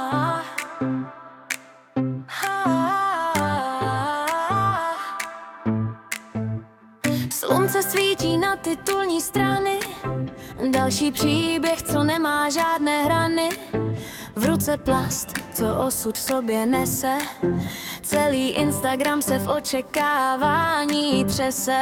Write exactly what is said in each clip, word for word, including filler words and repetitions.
Slunce svítí na titulní strany, další příběh, co nemá žádné hrany. V ruce plast, co osud v sobě nese, celý Instagram se v očekávání třese.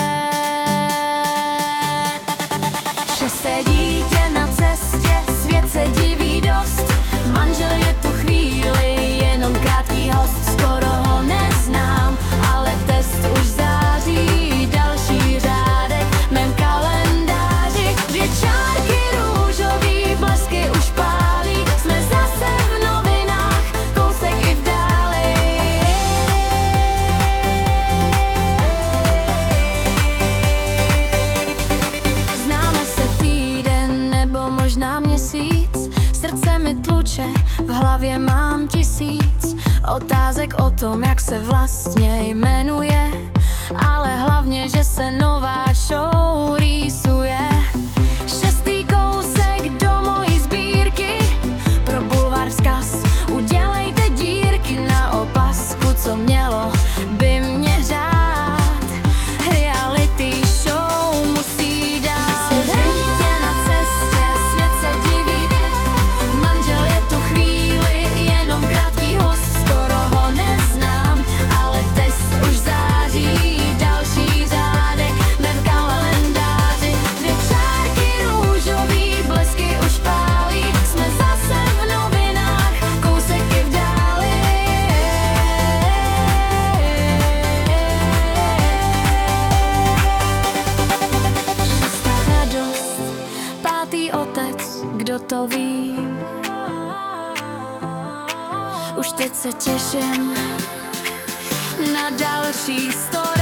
Šesté dítě na cestě, svět se diví dost, manžel je tu chvíli, jenom krátký host. Skoro ho neznám, ale test už září, další řádek v mém kalendáři. Dvě čárky růžový, blesky už pálí, jsme zase v novinách, kousek i v dáli. Známe se týden nebo možná měsíc, srdce mi tluče, v hlavě mám tisíc otázek o tom, jak se vlastně jmenuje, ale hlavně, že se nová show rýsuje. Šestý kousek do mojí sbírky, pro bulvár vzkaz, udělejte dírky na opasku, co mělo by mě řád. Reality show musí dát. Dítě na cestě, svět se diví, manžel je tu chvíli, jenom krátký host. Skoro ho neznám, ale test už září, další řádek v mém kalendáři. Dvě čárky růžový, blesky už pálí, jsme zase v novinách, kousek i v dáli. Šestá radost, pátý otec, kdo to ví. Už teď se těším na další sto